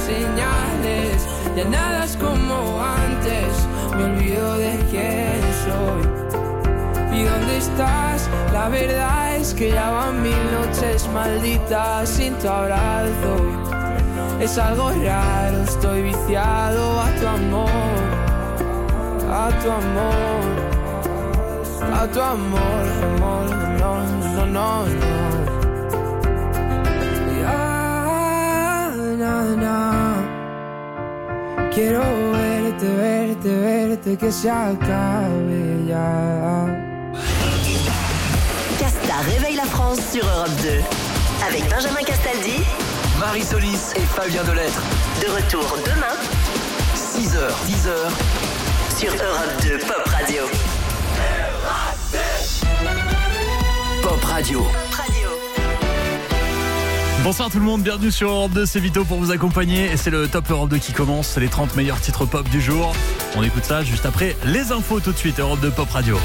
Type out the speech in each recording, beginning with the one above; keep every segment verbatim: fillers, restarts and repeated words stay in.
señales, ya nada es como antes, me olvido de quién soy. ¿Y dónde estás? La verdad es que ya van mil noches malditas sin tu abrazo. Es algo raro, estoy viciado a tu amor, a tu amor, a tu amor, amor, no, no, no, no. Ya, na, na. Quiero verte, verte, verte, que se acabe ya. Casta réveille la France sur Europe deux. Avec Benjamin Castaldi, Marie Solis et Fabien Delettre. De retour demain, six heures, dix heures. Sur Europe deux Pop Radio. Pop Radio. Radio. Bonsoir tout le monde, bienvenue sur Europe deux, c'est Vito pour vous accompagner et c'est le Top Europe deux qui commence, les trente meilleurs titres pop du jour. On écoute ça juste après les infos tout de suite, Europe deux Pop Radio.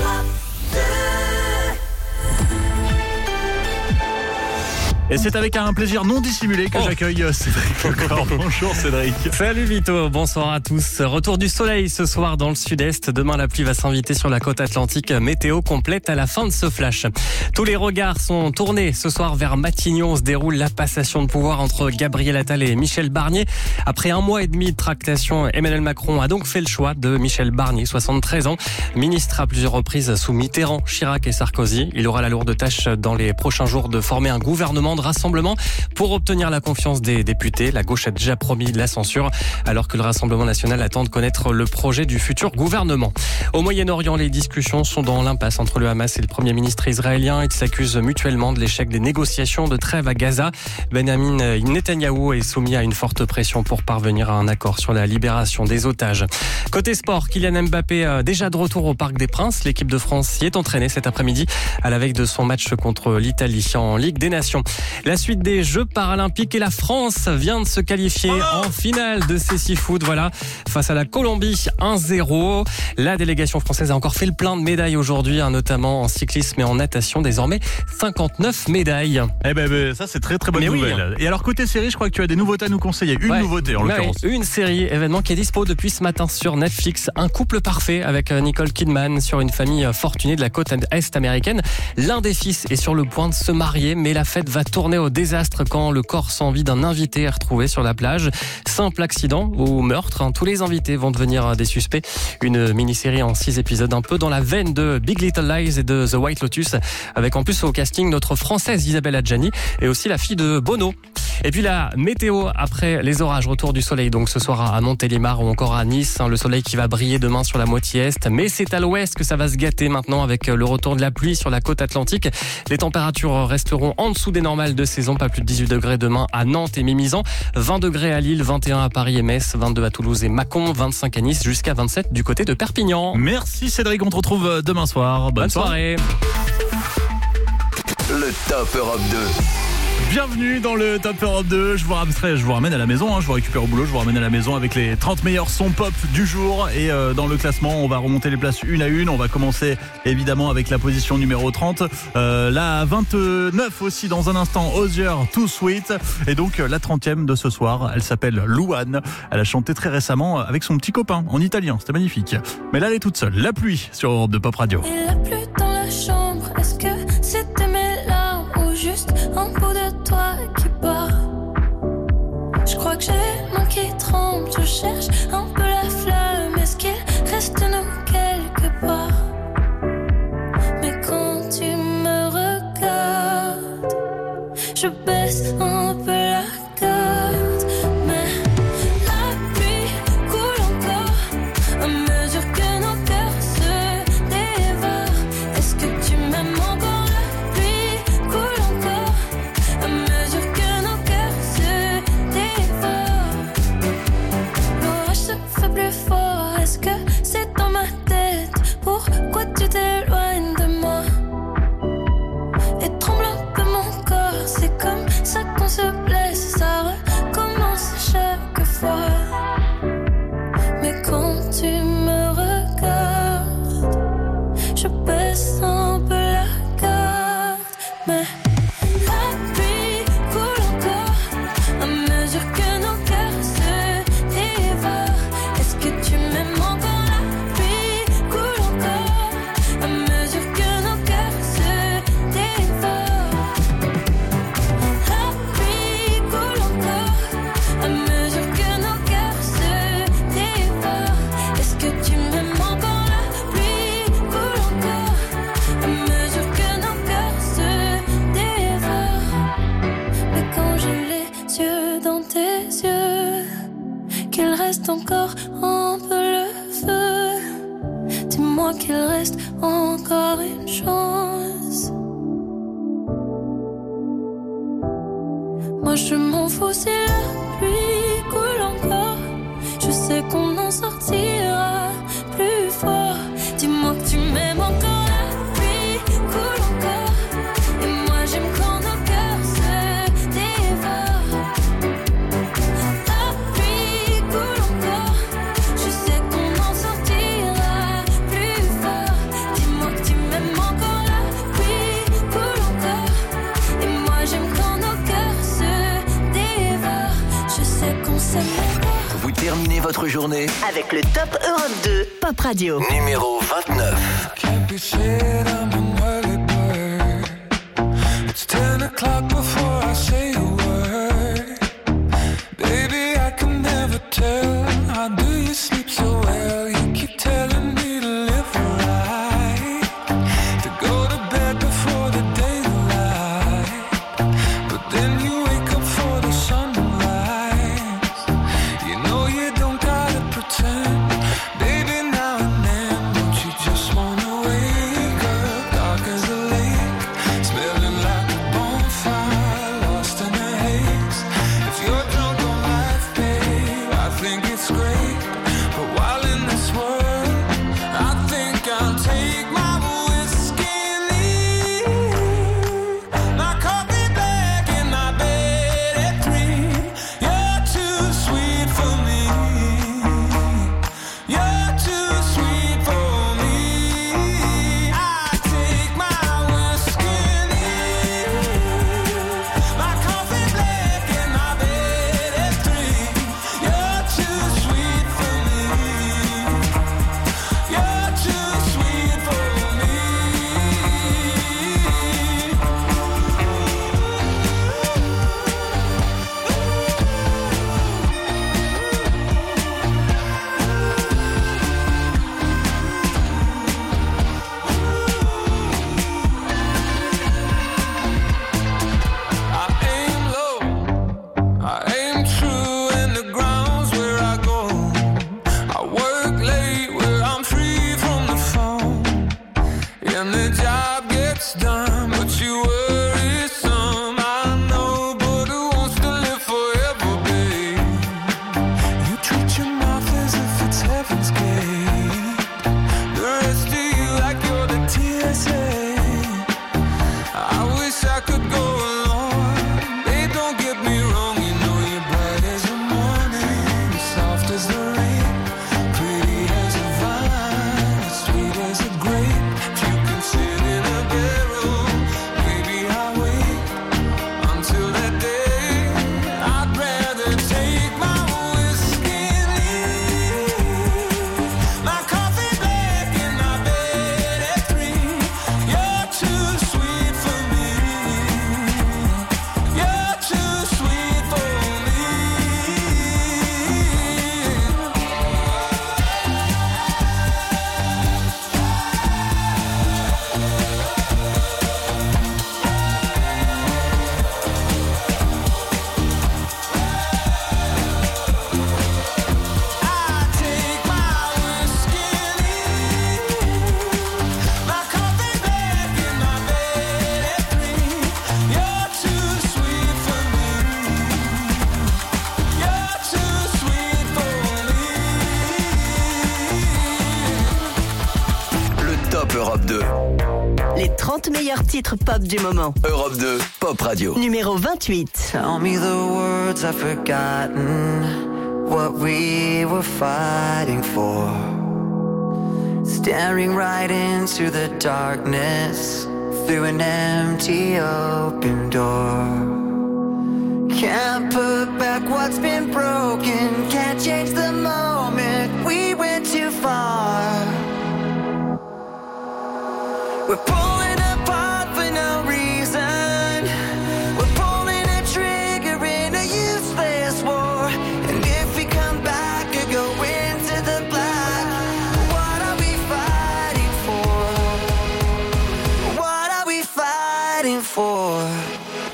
Et c'est avec un plaisir non dissimulé que oh. j'accueille Cédric Lecor. Bonjour Cédric. Salut Vito, bonsoir à tous. Retour du soleil ce soir dans le sud-est. Demain, la pluie va s'inviter sur la côte atlantique. Météo complète à la fin de ce flash. Tous les regards sont tournés ce soir vers Matignon. Où se déroule la passation de pouvoir entre Gabriel Attal et Michel Barnier. Après un mois et demi de tractation, Emmanuel Macron a donc fait le choix de Michel Barnier, soixante-treize ans, ministre à plusieurs reprises sous Mitterrand, Chirac et Sarkozy. Il aura la lourde tâche dans les prochains jours de former un gouvernement de rassemblement pour obtenir la confiance des députés. La gauche a déjà promis la censure, alors que le Rassemblement national attend de connaître le projet du futur gouvernement. Au Moyen-Orient, les discussions sont dans l'impasse entre le Hamas et le Premier ministre israélien. Ils s'accusent mutuellement de l'échec des négociations de trêve à Gaza. Benjamin Netanyahou est soumis à une forte pression pour parvenir à un accord sur la libération des otages. Côté sport, Kylian Mbappé déjà de retour au Parc des Princes. L'équipe de France y est entraînée cet après-midi à la veille de son match contre l'Italie en Ligue des Nations. La suite des Jeux paralympiques et la France vient de se qualifier oh en finale de Cécifoot. Voilà, face à la Colombie, un zéro. La délégation française a encore fait le plein de médailles aujourd'hui, hein, notamment en cyclisme et en natation. Désormais, cinquante-neuf médailles. Eh ben, ben ça c'est très très bonne Mais nouvelle. Oui. Et alors côté série, je crois que tu as des nouveautés à nous conseiller. Une ouais. nouveauté en ouais, l'occurrence. Une série événement qui est dispo depuis ce matin sur Netflix. Un couple parfait avec Nicole Kidman sur une famille fortunée de la côte est américaine. L'un des fils est sur le point de se marier, mais la fête va tourner au désastre quand le corps sans vie d'un invité est retrouvé sur la plage. Simple accident ou meurtre, hein. Tous les invités vont devenir des suspects. Une mini-série en six épisodes, un peu dans la veine de Big Little Lies et de The White Lotus, avec en plus au casting notre française Isabelle Adjani et aussi la fille de Bono. Et puis la météo après les orages, retour du soleil donc ce soir à Montélimar ou encore à Nice, hein, le soleil qui va briller demain sur la moitié est, mais c'est à l'ouest que ça va se gâter maintenant avec le retour de la pluie sur la côte atlantique. Les températures resteront en dessous des normales de saison, pas plus de dix-huit degrés demain à Nantes et Mimizan, vingt degrés à Lille, vingt et un à Paris et Metz, vingt-deux à Toulouse et Mâcon, vingt-cinq à Nice, jusqu'à vingt-sept du côté de Perpignan. Merci Cédric, on te retrouve demain soir. Bonne, Bonne soirée. soirée. Le Top Europe deux. Bienvenue dans le Top Europe deux. Je vous ramène, je vous ramène à la maison, hein. Je vous récupère au boulot, je vous ramène à la maison avec les trente meilleurs sons pop du jour. Et euh, dans le classement, on va remonter les places une à une. On va commencer évidemment avec la position numéro trente. Euh, la vingt-neuf aussi dans un instant, Osier, Too Sweet. Et donc la trentième de ce soir, elle s'appelle Louane. Elle a chanté très récemment avec son petit copain en italien. C'était magnifique. Mais là, elle est toute seule. La pluie sur Europe deux Pop Radio. Il a plu dans la chambre. Est-ce que c'était mes larmes ou juste un bout de toi qui part? Je crois que j'ai les mains qui tremblent. Je cherche un peu la flamme. Est-ce qu'il reste de nous quelque part? Mais quand tu me regardes, je baisse un peu la garde. Mais la pluie coule encore à mesure que nos cœurs se dévorent. Est-ce que tu m'aimes encore? La pluie coule encore à mesure que nos cœurs se dévorent. L'orage se fait plus fort. Est-ce que c'est dans ma tête? Pourquoi tu t'éloignes de moi? Et tremble un peu mon corps. C'est comme ça qu'on se blesse. Ça recommence chaque fois. Mais quand tu me regardes, je baisse un peu la garde. Mais la pluie coule encore à mesure que nos cœurs reste encore un peu le feu. Dis-moi qu'il reste encore une chance. Moi je m'en fous si la pluie coule encore. Je sais qu'on en sortira plus fort. Dis-moi que tu m'aimes encore. La pluie coule encore. Et moi j'aime quand nos cœurs se dévorent. La pluie coule encore. Je sais qu'on en sortira plus fort. Dis-moi que tu m'aimes encore. La pluie coule encore. Et moi j'aime quand nos cœurs se dévorent. Je sais qu'on s'aime encore. Vous terminez votre journée avec le Top Europe deux Pop Radio. Numéro vingt-neuf. Can't be said I'm an early bird. It's ten o'clock before I say a word. Baby, I can never tell. How do you sleep so well? You keep telling me to live right, to go to bed before the daylight. But then you wake up for the sunrise. You know you don't gotta pretend. Baby, now and then, don't you just wanna wake up dark as a lake, smelling like a bonfire, lost in a haze. If you're drunk on life, babe, I think it's great. But while in this world, I think I'll take my whiskey and leave. My coffee black and my bed at three. You're too sweet for me. You're too sweet for me. I take my whiskey and leave. My coffee black and my bed at three. You're too sweet for me. You're too sweet for me. I aim low, I aim true, and the ground's where I go. I work late where I'm free from the phone, and the job gets done, but you worry some. I know, but who wants to live forever, babe? You treat your mouth as if it's heaven's gate. The rest of you like you're the T S A. I wish I could go along. Babe, don't get me wrong. You know you're bright as the morning, soft as the rain, pretty as a vine, sweet as a grape. If you can sit in a barrel, maybe I'll wait until that day. I'd rather take my whiskey and leave. My coffee black and my bed at three. You're too sweet for me. You're too sweet for me. I take my whiskey and leave. My coffee black and my bed at three. You're too sweet for me. You're too sweet for me. Le Top Europe deux. Les trente meilleurs titres pop du moment. Europe deux, Pop Radio. Numéro vingt-huit. Tell me the words I've forgotten, what we were fighting for. Staring right into the darkness, through an empty open door. Can't put back what's been broken, can't change the moment we went too far. We're pulling apart for no reason. We're pulling a trigger in a useless war. And if we come back or go into the black, what are we fighting for? What are we fighting for?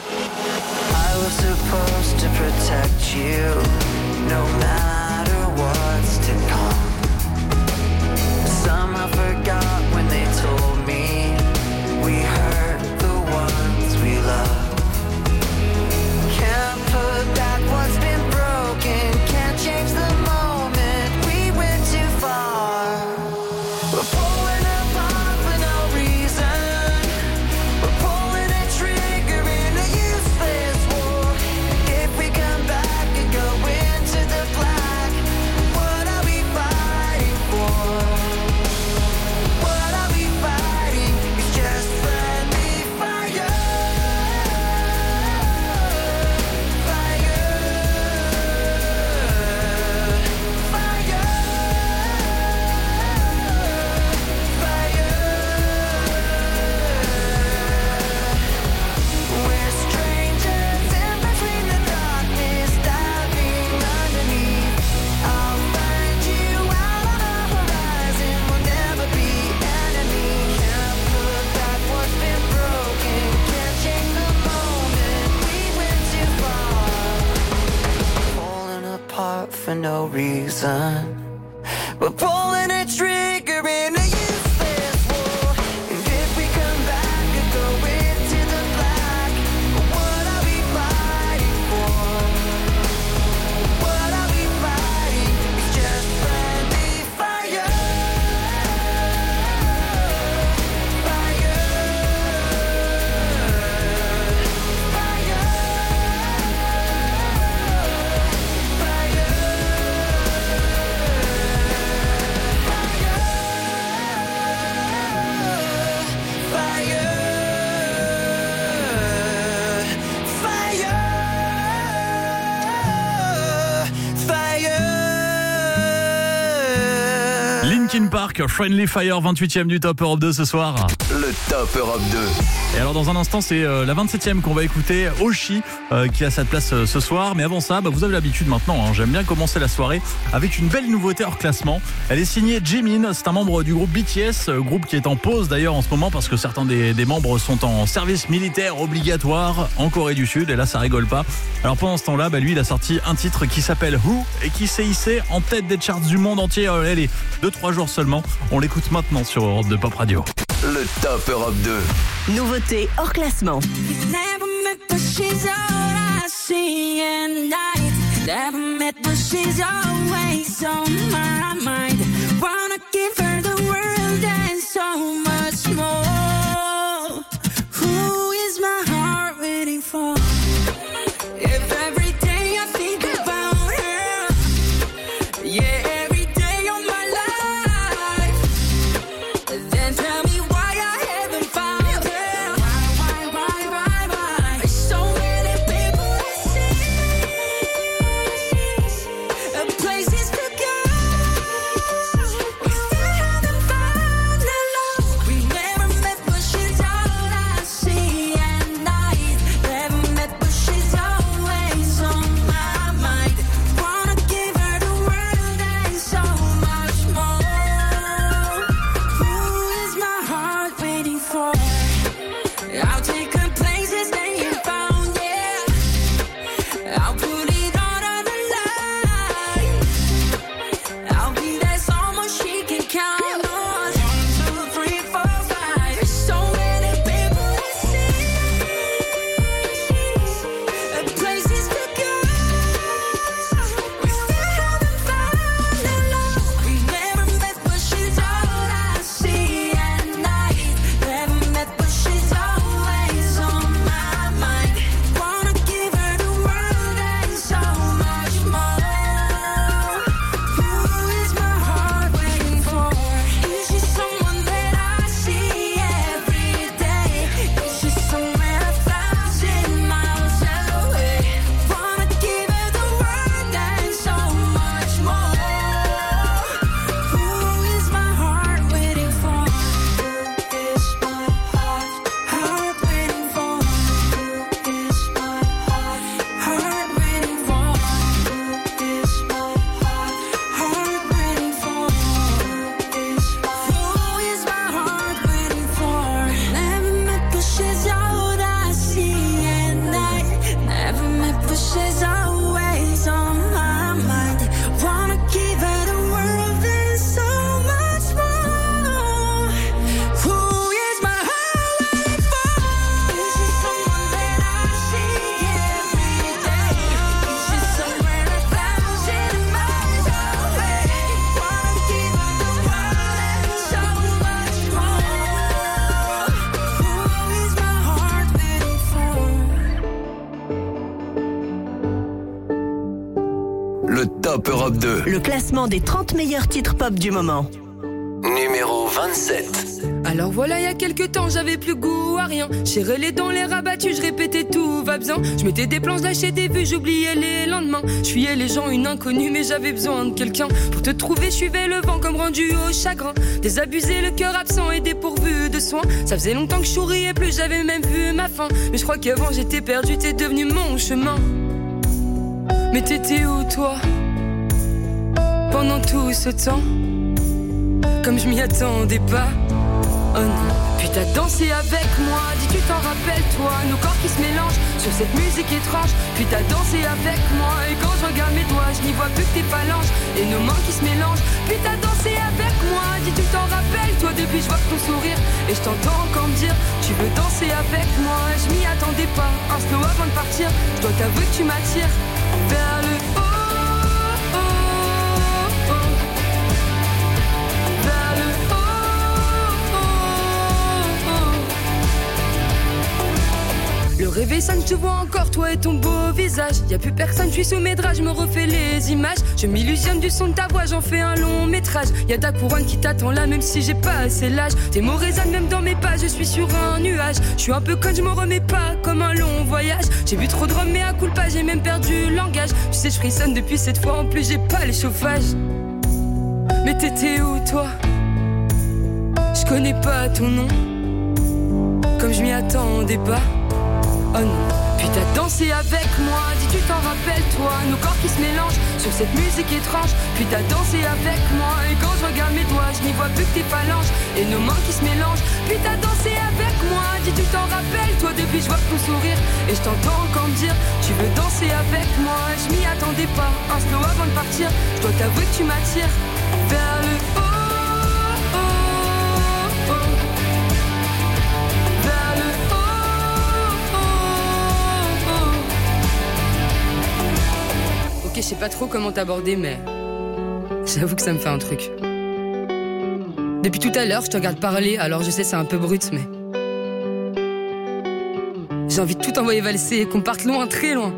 I was supposed to protect you, no matter what. for no reason. We're pulling a trigger in a useless war. And if we come back and go into the black, what are we fighting for? What are we fighting? It's just friendly fire. Linkin Park, Friendly Fire, vingt-huitième du Top Europe deux ce soir. Le Top Europe deux. Et alors dans un instant, c'est euh, la vingt-septième qu'on va écouter, Oshi, euh, qui a sa place euh, ce soir. Mais avant ça, bah, vous avez l'habitude maintenant, hein, j'aime bien commencer la soirée avec une belle nouveauté hors classement. Elle est signée Jimin, c'est un membre du groupe B T S, euh, groupe qui est en pause d'ailleurs en ce moment parce que certains des, des membres sont en service militaire obligatoire en Corée du Sud. Et là, ça rigole pas. Alors pendant ce temps-là, bah, lui, il a sorti un titre qui s'appelle Who et qui s'est hissé en tête des charts du monde entier. Euh, elle est deux trois jours seulement. On l'écoute maintenant sur Europe deux Pop Radio. Le Top Europe deux. Nouveauté hors classement. Never met, but she's all I see at night. Never met, but she's always on my mind. Wanna give her the world and so much more. Who is my heart waiting for? If every day I think about her, yeah. Top Europe deux. Le classement des trente meilleurs titres pop du moment. Numéro vingt-sept. Alors voilà, il y a quelques temps, j'avais plus goût à rien. J'ai relais dans les rabattus, je répétais tout va bien. Je mettais des plans, je lâchais des vues, j'oubliais les lendemains. Je fuyais les gens, une inconnue, mais j'avais besoin de quelqu'un. Pour te trouver, je suivais le vent comme rendu au chagrin. Désabusé, le cœur absent et dépourvu de soins. Ça faisait longtemps que je souriais plus, j'avais même vu ma fin. Mais je crois qu'avant j'étais perdu, t'es devenu mon chemin. Mais t'étais où toi? Pendant tout ce temps, comme je m'y attendais pas. Oh non, puis t'as dansé avec moi, dis tu t'en rappelles toi, nos corps qui se mélangent sur cette musique étrange. Puis t'as dansé avec moi, et quand je regarde mes doigts, je n'y vois plus que tes phalanges et nos mains qui se mélangent. Puis t'as dansé avec moi, dis tu t'en rappelles toi, depuis je vois ton sourire et je t'entends encore me dire tu veux danser avec moi. Je m'y attendais pas, un slow avant de partir, je dois t'avouer que tu m'attires vers le haut. Le réveil sonne, je te vois encore, toi et ton beau visage. Y'a plus personne, je suis sous mes draps, je me refais les images. Je m'illusionne du son de ta voix, j'en fais un long métrage. Y'a ta couronne qui t'attend là, même si j'ai pas assez l'âge. Tes mots résonnent même dans mes pas, je suis sur un nuage. Je suis un peu conne, je m'en remets pas, comme un long voyage. J'ai bu trop de rhum, mais à coup pas, j'ai même perdu le langage. Tu sais, je frissonne depuis cette fois, en plus j'ai pas les chauffages. Mais t'étais où toi? Je connais pas ton nom, comme je m'y attendais pas. Oh non, puis t'as dansé avec moi, dis tu t'en rappelles toi, nos corps qui se mélangent sur cette musique étrange. Puis t'as dansé avec moi, et quand je regarde mes doigts, je n'y vois plus que tes phalanges et nos mains qui se mélangent. Puis t'as dansé avec moi, dis tu t'en rappelles toi, depuis je vois ton sourire et je t'entends encore me dire tu veux danser avec moi. Je m'y attendais pas, un slow avant de partir, je dois t'avouer que tu m'attires vers le haut. Ok, je sais pas trop comment t'aborder, mais j'avoue que ça me fait un truc. Depuis tout à l'heure, je te regarde parler, alors je sais c'est un peu brut, mais j'ai envie de tout envoyer valser et qu'on parte loin, très loin.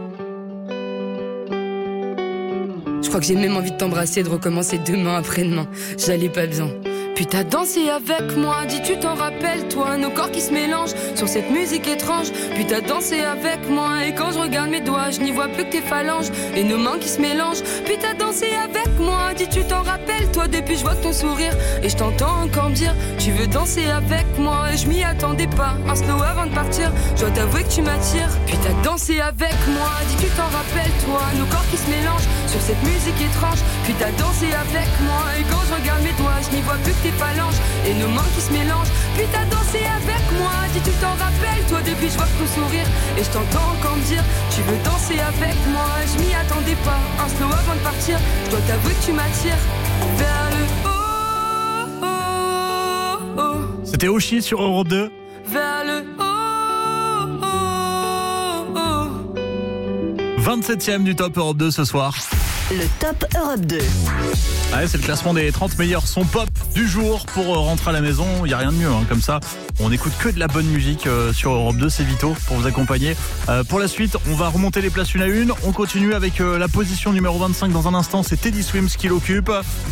Je crois que j'ai même envie de t'embrasser et de recommencer demain après-demain. J'allais pas bien. Puis t'as dansé avec moi, dis tu t'en rappelles toi, nos corps qui se mélangent sur cette musique étrange. Puis t'as dansé avec moi, et quand je regarde mes doigts, je n'y vois plus que tes phalanges et nos mains qui se mélangent. Puis t'as dansé avec moi, dis tu t'en rappelles toi, depuis je vois ton sourire et je t'entends encore me dire tu veux danser avec moi. Et je m'y attendais pas, un slow avant de partir, je dois t'avouer que tu m'attires. Puis t'as dansé avec moi, dis tu t'en rappelles toi, nos corps qui se mélangent sur cette musique étrange. Puis t'as dansé avec moi, et quand je regarde mes doigts, je n'y vois plus que tes phalanges et nos mains qui se mélangent. Puis t'as dansé avec moi, dis tu t'en rappelles toi, depuis je vois ton sourire et je t'entends encore me dire tu veux danser avec moi. Je m'y attendais pas, un slow avant de partir, je dois t'avouer que tu m'attires vers le haut, oh, oh. C'était Oshi sur Europe deux. Vers le haut, oh, oh. vingt-septième du Top Europe deux ce soir. Le Top Europe deux. Ouais, c'est le classement des trente meilleurs sons pop du jour pour rentrer à la maison. Il n'y a rien de mieux, hein, comme ça. On écoute que de la bonne musique euh, sur Europe deux, c'est Vito pour vous accompagner. Euh, pour la suite, on va remonter les places une à une. On continue avec euh, la position numéro vingt-cinq dans un instant. C'est Teddy Swims qui l'occupe.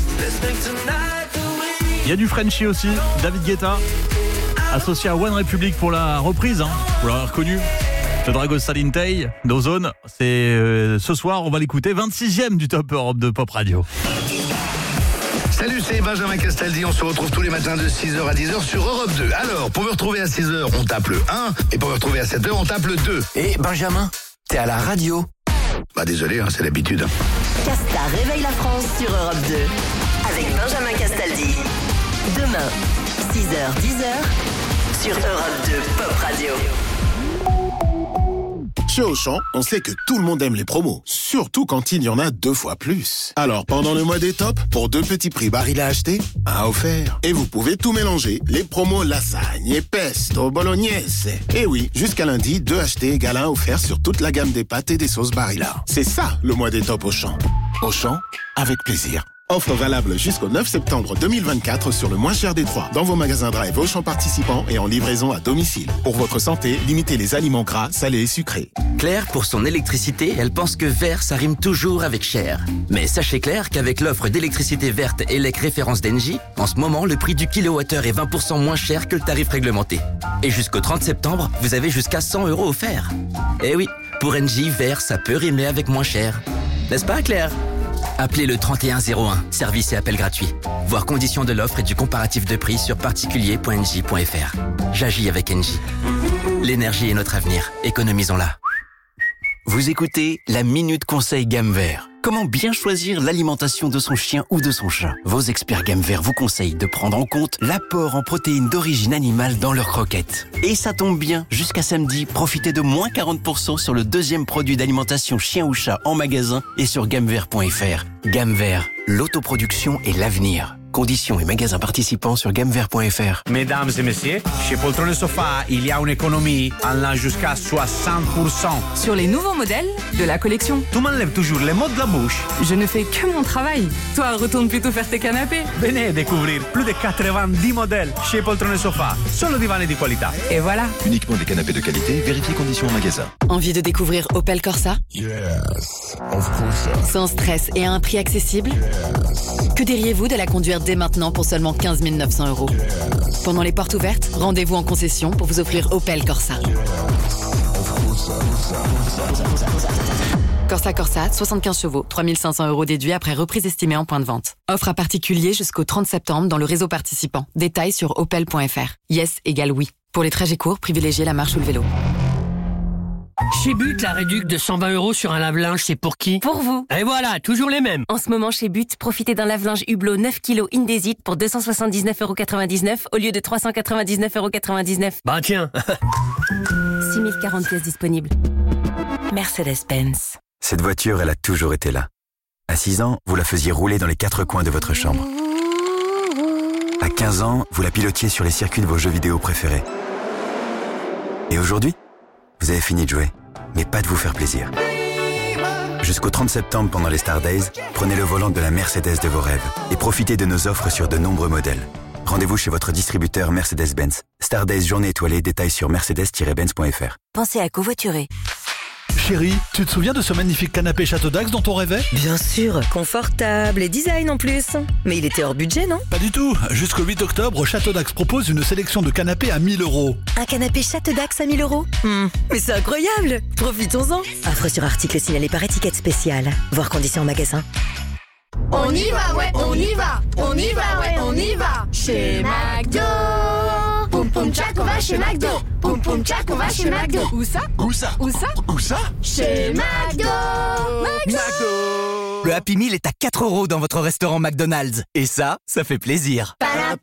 Il y a du Frenchie aussi, David Guetta, associé à One Republic pour la reprise, hein, vous l'aurez reconnu. Le Drago Salintei d'Ozone, c'est euh, ce soir, on va l'écouter, vingt-sixième du Top Europe de Pop Radio. Salut, c'est Benjamin Castaldi, on se retrouve tous les matins de six heures à dix heures sur Europe deux. Alors, pour me retrouver à six heures, on tape le un, et pour me retrouver à sept heures, on tape le deux. Et Benjamin, t'es à la radio. Bah désolé, hein, c'est l'habitude. Casta réveille la France sur Europe deux avec Benjamin Castaldi. Demain, six heures dix heures sur Europe deux Pop Radio. Chez Auchan, on sait que tout le monde aime les promos, surtout quand il y en a deux fois plus. Alors pendant le mois des tops, pour deux petits prix Barilla à acheter, un offert. Et vous pouvez tout mélanger, les promos lasagne et pesto, bolognaise. Et oui, jusqu'à lundi, deux achetés égale un offert sur toute la gamme des pâtes et des sauces Barilla. C'est ça le mois des tops Auchan. Auchan, avec plaisir. Offre valable jusqu'au neuf septembre deux mille vingt-quatre sur le moins cher des trois, dans vos magasins Drive Auchan participants et en livraison à domicile. Pour votre santé, limitez les aliments gras, salés et sucrés. Claire, pour son électricité, elle pense que vert, ça rime toujours avec cher. Mais sachez Claire qu'avec l'offre d'électricité verte E L E C référence d'Engie, en ce moment, le prix du kilowattheure est vingt pour cent moins cher que le tarif réglementé. Et jusqu'au trente septembre, vous avez jusqu'à cent euros offerts. Eh oui, pour Engie, vert, ça peut rimer avec moins cher. N'est-ce pas Claire ? Appelez le trente et un zéro un, service et appel gratuit. Voir conditions de l'offre et du comparatif de prix sur particulier point engie point f r. J'agis avec Engie. L'énergie est notre avenir, économisons-la. Vous écoutez la Minute Conseil Gamme Vert. Comment bien choisir l'alimentation de son chien ou de son chat? Vos experts Gamme Vert vous conseillent de prendre en compte l'apport en protéines d'origine animale dans leurs croquettes. Et ça tombe bien, jusqu'à samedi, profitez de moins quarante pour cent sur le deuxième produit d'alimentation chien ou chat en magasin et sur gamme vert point f r. Gamme Vert, l'autoproduction et l'avenir. Conditions et magasins participants sur gamme vert point f r. Mesdames et messieurs, chez Poltron Sofa, il y a une économie allant jusqu'à soixante pour cent. Sur les nouveaux modèles de la collection. Tu m'enlèves toujours les mots de la bouche. Je ne fais que mon travail. Toi, retourne plutôt faire tes canapés. Venez découvrir plus de quatre-vingt-dix modèles chez Poltron Sofa. Solo divani di qualità. Et voilà. Uniquement des canapés de qualité, vérifiez conditions en magasin. Envie de découvrir Opel Corsa? Yes, of course. Sans stress et à un prix accessible? Yes. Que diriez-vous de la conduire dès maintenant pour seulement quinze mille neuf cents euros? Yes. Pendant les portes ouvertes, rendez-vous en concession pour vous offrir Opel Corsa. Yes. Corsa Corsa, soixante-quinze chevaux, trois mille cinq cents euros déduits après reprise estimée en point de vente. Offre à particulier jusqu'au trente septembre dans le réseau participant. Détails sur opel point f r. Yes égale oui. Pour les trajets courts, privilégiez la marche ou le vélo. Chez But, la réduc de cent vingt euros sur un lave-linge, c'est pour qui? Pour vous. Et voilà, toujours les mêmes. En ce moment, chez But, profitez d'un lave-linge Hublot neuf kilos Indesit pour deux cent soixante-dix-neuf euros quatre-vingt-dix-neuf au lieu de trois cent quatre-vingt-dix-neuf euros quatre-vingt-dix-neuf. Bah tiens. six mille quarante pièces disponibles. Mercedes-Benz. Cette voiture, elle a toujours été là. À six ans, vous la faisiez rouler dans les quatre coins de votre chambre. À quinze ans, vous la pilotiez sur les circuits de vos jeux vidéo préférés. Et aujourd'hui, vous avez fini de jouer, mais pas de vous faire plaisir. Jusqu'au trente septembre, pendant les Star Days, prenez le volant de la Mercedes de vos rêves et profitez de nos offres sur de nombreux modèles. Rendez-vous chez votre distributeur Mercedes-Benz. Star Days journée étoilée, détails sur mercedes tiret benz point f r. Pensez à covoiturer. Chérie, tu te souviens de ce magnifique canapé Château d'Axe dont on rêvait? Bien sûr, confortable et design en plus. Mais il était hors budget, non? Pas du tout. Jusqu'au huit octobre, Château d'Axe propose une sélection de canapés à mille euros. Un canapé Château d'Axe à mille euros mmh, Mais c'est incroyable. Profitons-en. Offre sur article signalé par étiquette spéciale. Voir conditions en magasin. On y va, ouais, on y va. On y va, ouais, on y va. Chez McDo. Poum poum tchac, on va chez McDo. Poum poum tchac, on va chez McDo. Où ça? Où ça? Où ça? Où ça? Chez McDo. McDo. Le Happy Meal est à quatre euros dans votre restaurant McDonald's. Et ça, ça fait plaisir.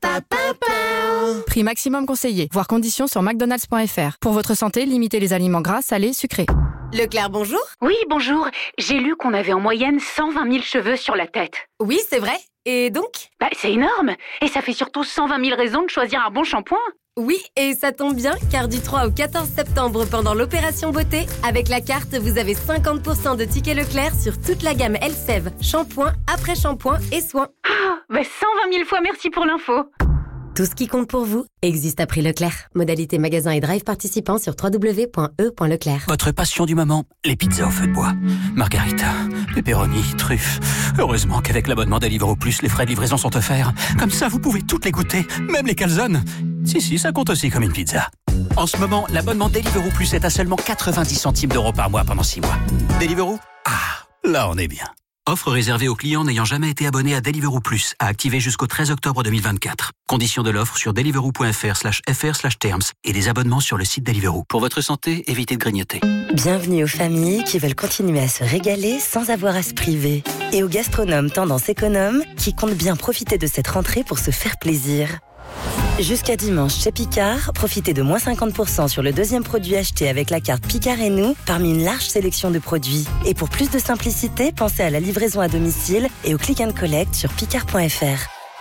Prix maximum conseillé. Voir conditions sur mcdonalds point f r. Pour votre santé, limitez les aliments gras, salés, sucrés. Leclerc, bonjour. Oui, bonjour. J'ai lu qu'on avait en moyenne cent vingt mille cheveux sur la tête. Oui, c'est vrai. Et donc? Bah, c'est énorme. Et ça fait surtout cent vingt mille raisons de choisir un bon shampoing. Oui, et ça tombe bien, car du trois au quatorze septembre, pendant l'opération beauté, avec la carte, vous avez cinquante pour cent de tickets Leclerc sur toute la gamme Elseve, shampoing, après-shampoing et soins. Ah, bah cent vingt mille fois merci pour l'info. Tout ce qui compte pour vous existe à prix Leclerc. Modalité magasin et drive participants sur w w w point e point leclerc. Votre passion du moment, les pizzas au feu de bois. Margarita, pepperoni, truffes. Heureusement qu'avec l'abonnement Deliveroo Plus, les frais de livraison sont offerts. Comme ça, vous pouvez toutes les goûter, même les calzones. Si, si, ça compte aussi comme une pizza. En ce moment, l'abonnement Deliveroo Plus est à seulement quatre-vingt-dix centimes d'euros par mois pendant six mois. Deliveroo? Ah, là on est bien. Offre réservée aux clients n'ayant jamais été abonnés à Deliveroo Plus, à activer jusqu'au treize octobre deux mille vingt-quatre. Conditions de l'offre sur deliveroo point f r slash f r slash terms et des abonnements sur le site Deliveroo. Pour votre santé, évitez de grignoter. Bienvenue aux familles qui veulent continuer à se régaler sans avoir à se priver. Et aux gastronomes tendance économe qui comptent bien profiter de cette rentrée pour se faire plaisir. Jusqu'à dimanche chez Picard, profitez de moins cinquante pour cent sur le deuxième produit acheté avec la carte Picard et nous, parmi une large sélection de produits. Et pour plus de simplicité, pensez à la livraison à domicile et au click and collect sur picard point f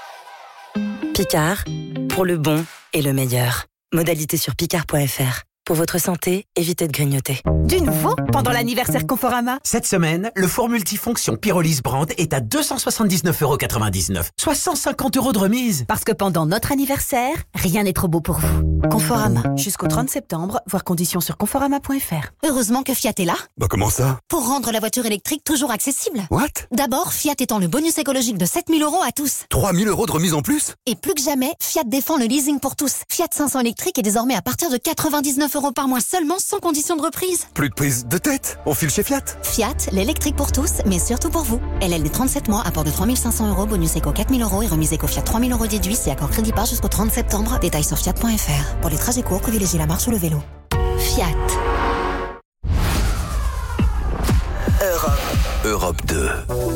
r. Picard, pour le bon et le meilleur. Modalité sur picard point f r. Pour votre santé, évitez de grignoter. Du nouveau pendant l'anniversaire Conforama. Cette semaine, le four multifonction Pyrolyse Brand est à deux cent soixante-dix-neuf euros quatre-vingt-dix-neuf, soit cent cinquante euros de remise. Parce que pendant notre anniversaire, rien n'est trop beau pour vous. Conforama, jusqu'au trente septembre, voir conditions sur conforama point f r. Heureusement que Fiat est là. Bah comment ça? Pour rendre la voiture électrique toujours accessible. What? D'abord, Fiat étend le bonus écologique de sept mille euros à tous. trois mille euros de remise en plus? Et plus que jamais, Fiat défend le leasing pour tous. Fiat cinq cents électrique est désormais à partir de quatre-vingt-dix-neuf euros par mois seulement, sans condition de reprise. Plus de prise de tête, on file chez Fiat. Fiat, l'électrique pour tous, mais surtout pour vous. L L D trente-sept mois, apport de trois mille cinq cents euros, bonus éco quatre mille euros et remise éco Fiat trois mille euros déduits, c'est accord crédit par jusqu'au trente septembre. Détails sur fiat point f r. Pour les trajets courts, privilégiez la marche ou le vélo. Fiat. Europe. Europe deux.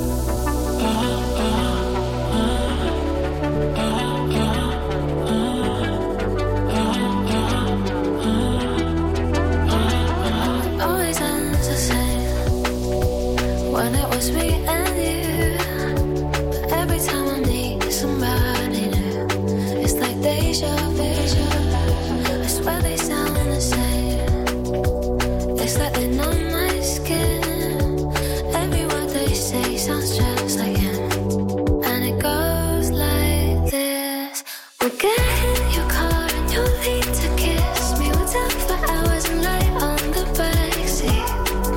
When it was me and you, but every time I need somebody new, it's like deja vu. I swear they sound the same. It's like they know my skin. Every word they say sounds just like him, and it goes like this. We'll get in your car and you'll need to kiss me. We'll talk for hours and lay on the backseat.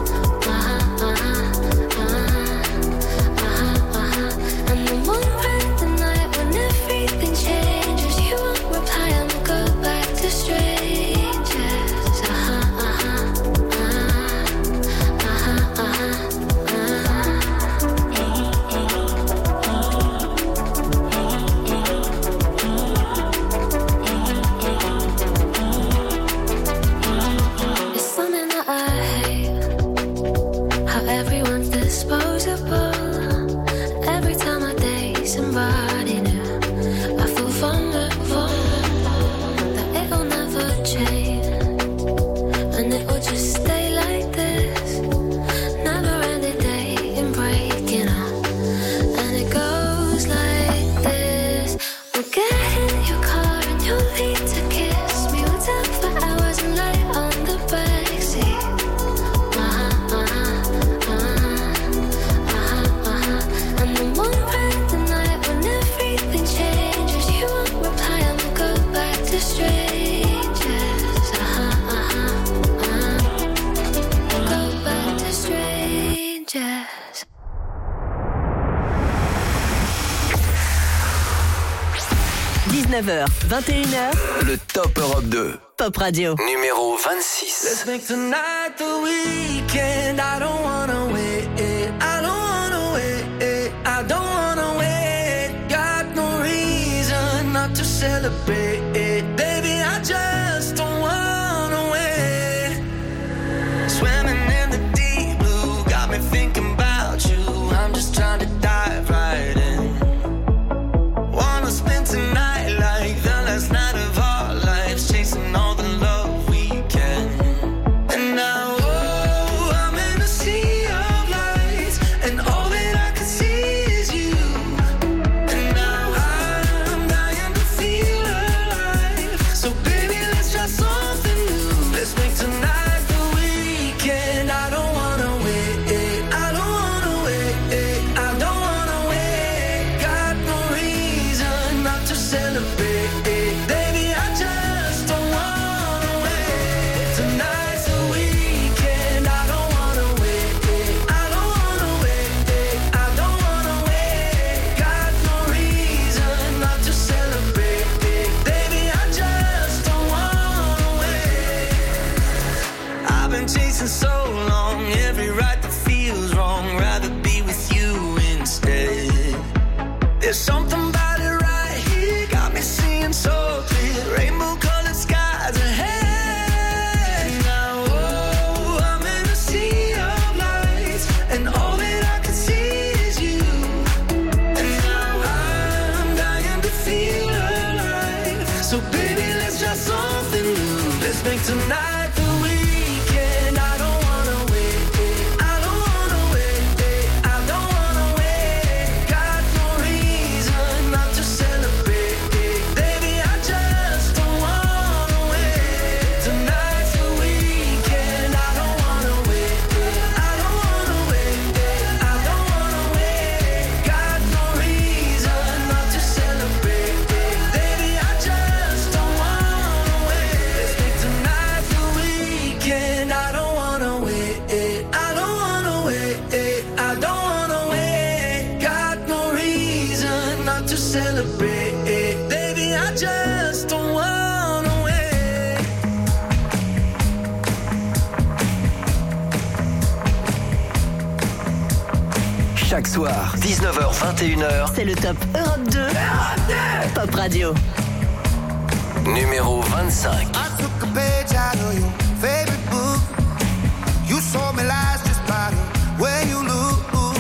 dix-neuf heures, vingt et une heures. Le Top Europe deux. Pop Radio. Numéro vingt-six. Let's make tonight the weekend. I don't wanna wait. I don't wanna wait. I don't wanna wait. Got no reason not to celebrate. Baby, I just don't wanna wait. Swimming in the deep blue got me thinking about you. I'm just trying to dive right in. Wanna spend tonight like the last night of our lives, chasing all the love we can. And now, oh, I'm in a sea of lights, and all that I can see is you. And now I'm dying to feel alive. So baby, let's try something new. Let's make tonight the weekend. I don't wanna wait. I don't wanna wait. I don't wanna wait. Got no reason not to celebrate. Baby, I just don't wanna wait. Tonight's the weekend. I don't wanna wait. I don't wanna wait. I don't wanna wait. Got no reason not to celebrate. Baby, I just don't wanna wait. I've been chasing so long, every right that feels wrong. Rather be with you instead. There's something about it right here, got me seeing so clear. Rainbow colored skies ahead. Now, oh, I'm in a sea of lights, and all that I can see is you. And now I'm dying to feel alive. So baby, let's try something new. Let's make tonight the weekend. I don't wanna wait. I don't wanna wait. I don't wanna wait. Got no reason not to celebrate. Baby, I just don't wanna wait. Tonight's the weekend. I don't wanna wait. I don't wanna wait. I don't wanna wait. Got no reason not to celebrate. Baby, I just don't wanna wait. Let's make tonight the weekend. I don't wanna wait. I don't wanna wait. I don't wanna wait. Got no reason not to celebrate. Baby, I just don't wanna wait. Chaque soir, dix-neuf heures, vingt et une heures. C'est le Top Europe deux. Pop Radio. Numéro vingt-cinq. I took a page out of your favorite book. You sold me lies just by the way you look.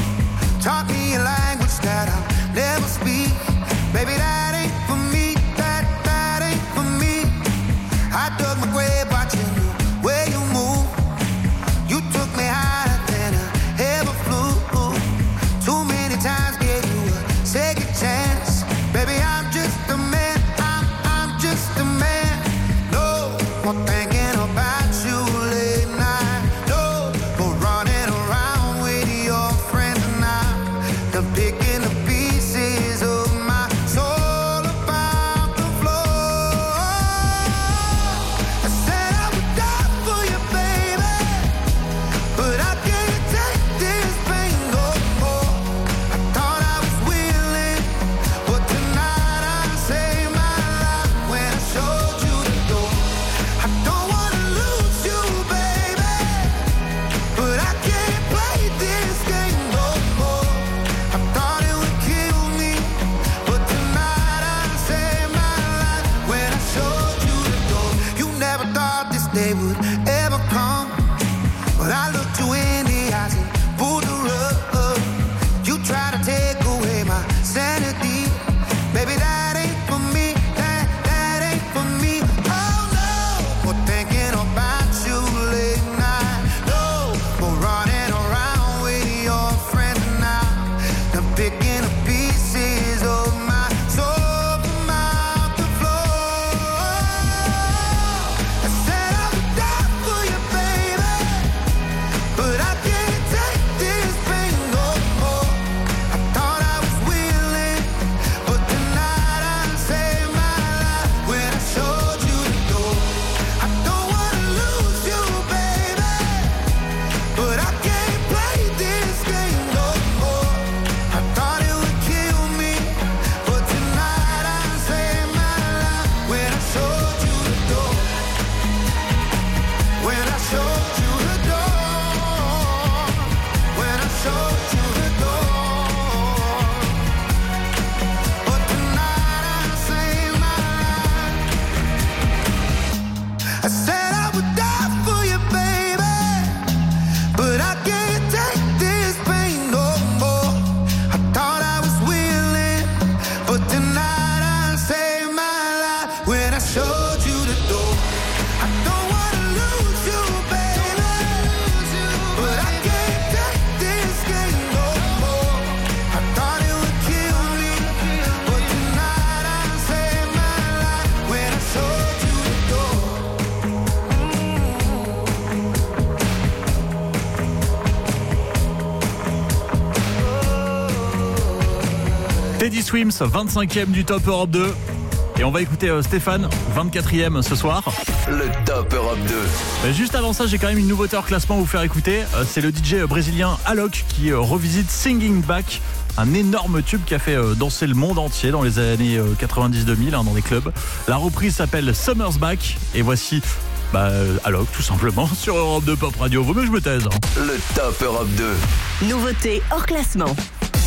Teddy Swims, vingt-cinquième du Top Europe deux. Et on va écouter euh, Stéphane, vingt-quatrième ce soir. Le Top Europe deux. Mais juste avant ça, j'ai quand même une nouveauté hors classement à vous faire écouter. Euh, c'est le D J brésilien Alok qui euh, revisite Singing Back, un énorme tube qui a fait euh, danser le monde entier dans les années euh, quatre-vingt-dix deux mille hein, dans des clubs. La reprise s'appelle Summer's Back et voici bah, euh, Alok tout simplement sur Europe deux Pop Radio. Vaut mieux que je me taise. Hein. Le Top Europe deux. Nouveauté hors classement.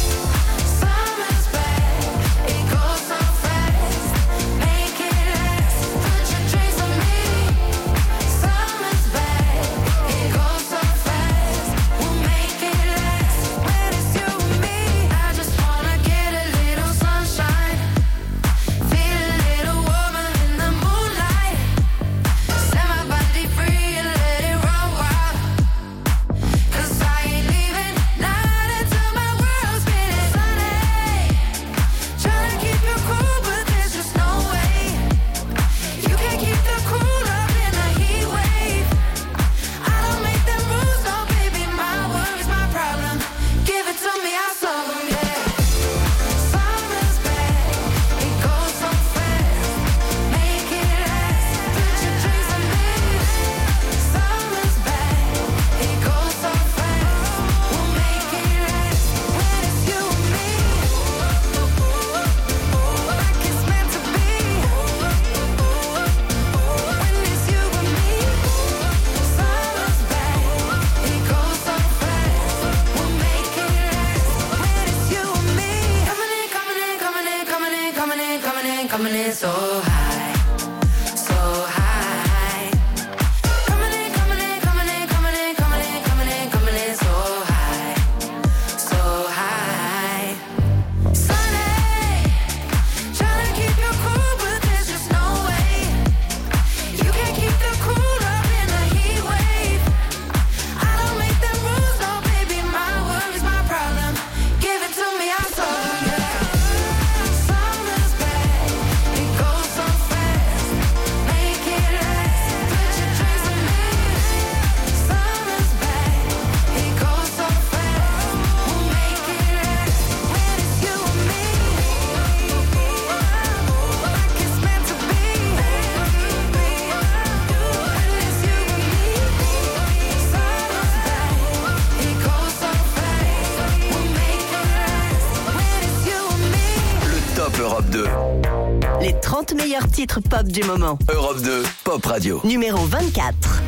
Meilleurs titres pop du moment. Europe deux, Pop Radio. Numéro vingt-quatre.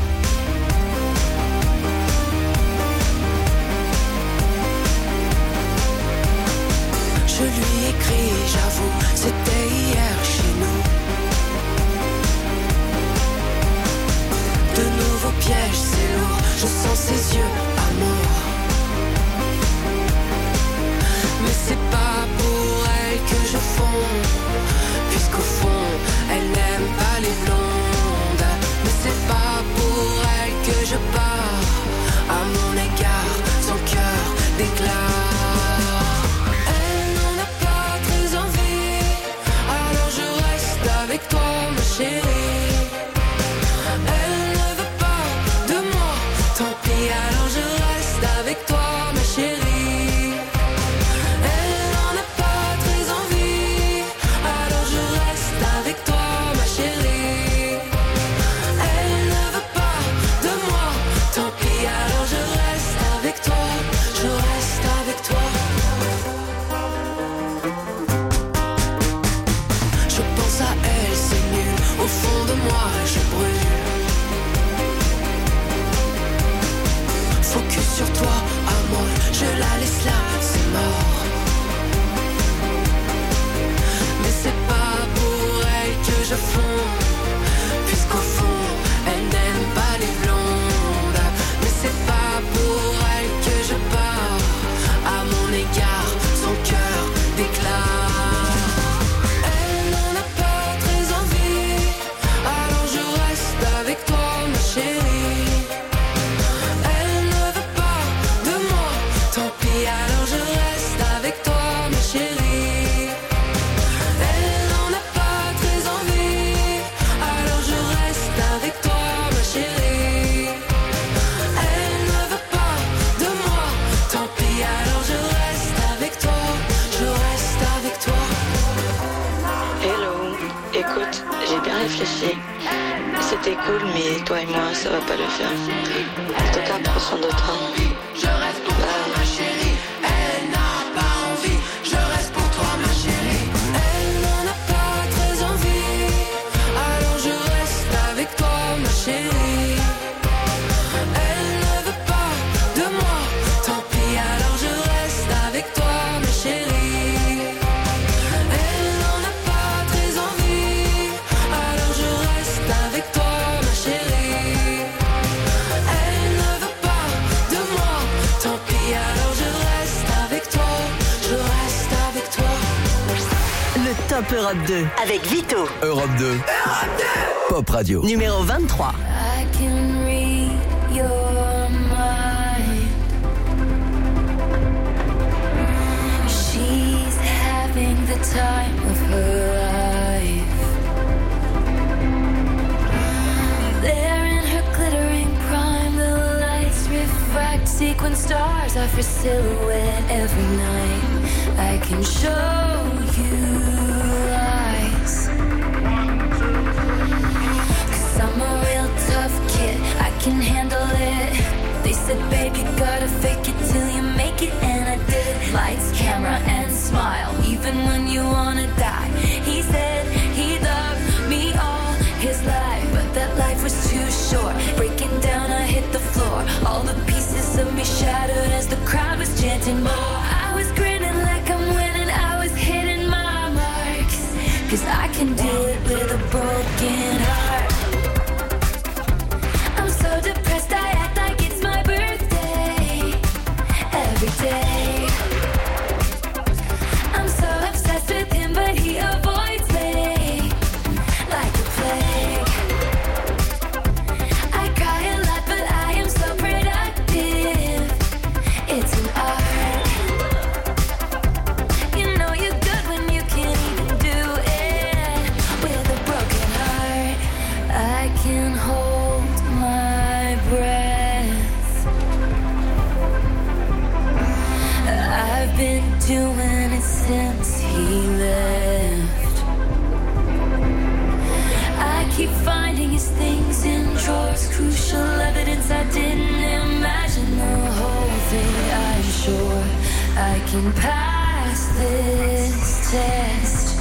Je lui écris, j'avoue, c'était hier chez nous. De nouveaux pièges, c'est lourd, je sens ses yeux, amour. Mais c'est pas pour elle que je fonds. Puisqu'au fond, elle n'aime pas les blondes. Mais c'est pas pour elle que je pars. À mon égard, son cœur déclare. Elle n'en a pas très envie. Alors je reste avec toi, ma chérie. Elle ne veut pas de moi. Tant pis, alors je réfléchi. C'était cool, mais toi et moi, ça va pas le faire. En tout cas, prends soin de toi. Je reste pour toi, ma chérie. Elle n'a pas envie. Je reste pour toi, ma chérie. Elle n'en a pas très envie. Alors je reste avec toi, ma chérie. Elle ne veut pas de moi. Tant pis, alors je reste avec toi, ma chérie. Elle n'en a pas très envie. Alors je reste avec toi, ma chérie. Elle ne veut pas de moi. Tant pis, alors je reste avec toi. Je reste avec toi. Le Top Europe deux avec Vito. Europe deux. Pop Radio. Numéro vingt-trois. I can read your mind. She's having the time of her life. There in her glittering prime, the lights refract sequin stars off her silhouette every night. I can show you eyes. I'm a real tough kid, I can handle it. They said, babe, you gotta fake it till you make it, and I did. Lights, camera, and smile, even when you wanna die. He said he loved me all his life, but that life was too short. Breaking down, I hit the floor. All the pieces of me shattered as the crowd was chanting more. I was grinning like I'm winning, I was hitting my marks. Cause I can do it with a broken heart. So depressed, I act like it's my birthday every day. I'm so obsessed with him, but he avoids me like a plague. I cry a lot, but I am so productive. It's an art. You know you're good when you can't even do it with a broken heart. I can hold my breath. I've been doing it since he left. I keep finding his things in drawers, crucial evidence I didn't imagine. The whole thing, I'm sure I can pass this test.